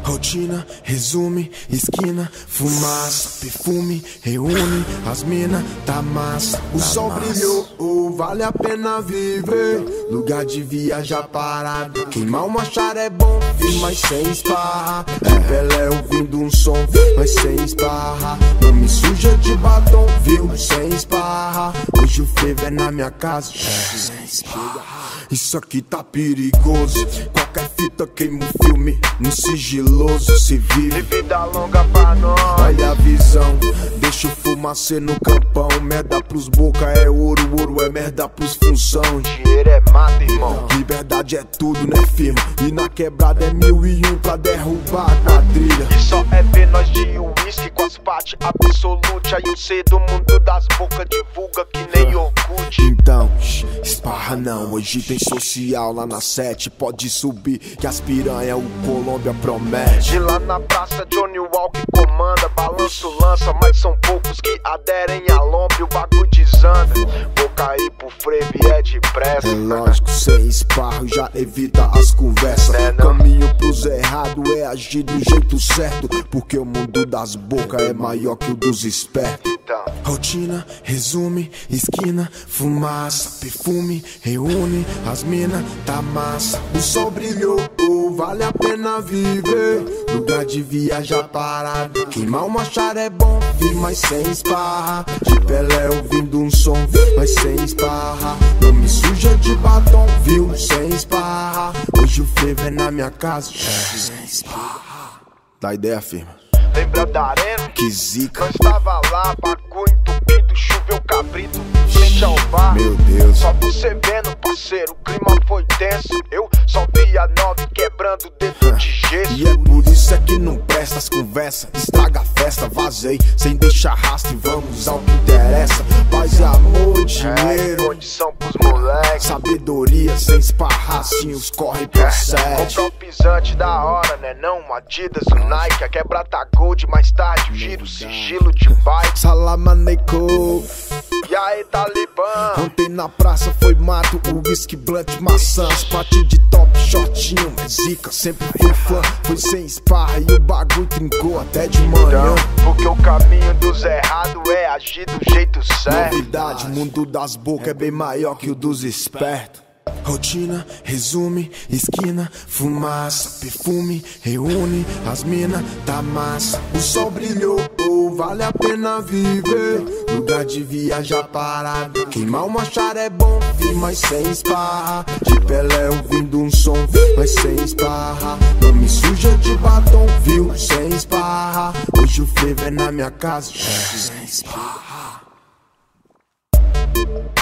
Rotina, resume, esquina, fumaça, perfume, reúne as mina, tá massa. O sol brilhou, vale a pena viver. Lugar de viajar parado. Queimar uma chara é bom, mas sem esparra. De Pelé ouvindo um som, mas sem esparra. Não me suja de batom, viu? Sem esparra. Hoje o frevo é na minha casa, sem esparra. Isso aqui tá perigoso. Qualquer fita queima o filme no sigiloso, se vive. Vida longa pra nós. Olha a visão, deixa o fumacê no campão. Merda pros boca é ouro, ouro é merda pros função. Dinheiro é mata, irmão. Liberdade é tudo, né, firma? E na quebrada é 1001 pra derrubar a quadrilha. E só é ver nós de uísque com as partes absolute. Aí o C do mundo das bocas divulga que nem Orkut. Então, esparra não, hoje tem social lá na 7. Pode subir que as piranha o Colômbia promete. De lá na praça Johnny Walk comanda, balanço lança, mas são poucos que aderem a lomba e o bagulho desanda. Vou cair pro frevo e é depressa. É lógico, sem esparro já evita as conversas. Caminho pros errados é agir do jeito certo, porque o mundo das bocas é maior que o dos espertos. Rotina, resume, esquina, fumaça, perfume, reúne as mina, tá massa. O sol brilhou, vale a pena viver. Lugar de viajar parado. Queimar uma chara é bom, mas sem esparra. De Pelé ouvindo um som, mas sem esparra. Não me suja de batom, viu? Sem esparra. Hoje o frevo é na minha casa, sem esparra. Dá ideia, firma? Lembra da arena? Que zica. Nós tava lá, bagulho entupido, choveu cabrito, frente ao bar. Meu Deus. Só você vendo, parceiro, o clima foi tenso. Eu só vi a 9 quebrando dentro de gesso. E é por isso é que não presta as conversas. Estraga a festa, vazei, sem deixar rastro. E vamos ao que interessa. Paz e amor, dinheiro, condição pros moleques. Sabedoria, sem esparrar, assim os corre procede. Comprar o pisante da hora, né não? Um Adidas, um Nike, a quebra tá gold. Mais tarde, o giro, sigilo de bike. Salam aleikum. E aí, Talibã? Ontem na praça foi mato, o whisky, blunt, maçã. As patinhas de top, shortinho, é zica. Sempre fui fã, foi sem esparra. E o bagulho trincou até de manhã. Porque o caminho dos errados é agir do jeito certo. Novidade, o mundo das bocas é bem maior que o dos espertos. Rotina, resume, esquina, fumaça, perfume, reúne as mina, tá massa. O sol brilhou, vale a pena viver. Lugar de viajar parado. Queimar uma chara é bom, mas sem esparra. De Pelé ouvindo um som, mas sem esparra. Não me suja de batom, viu? Sem esparra. Hoje o frevo é na minha casa, sem esparra.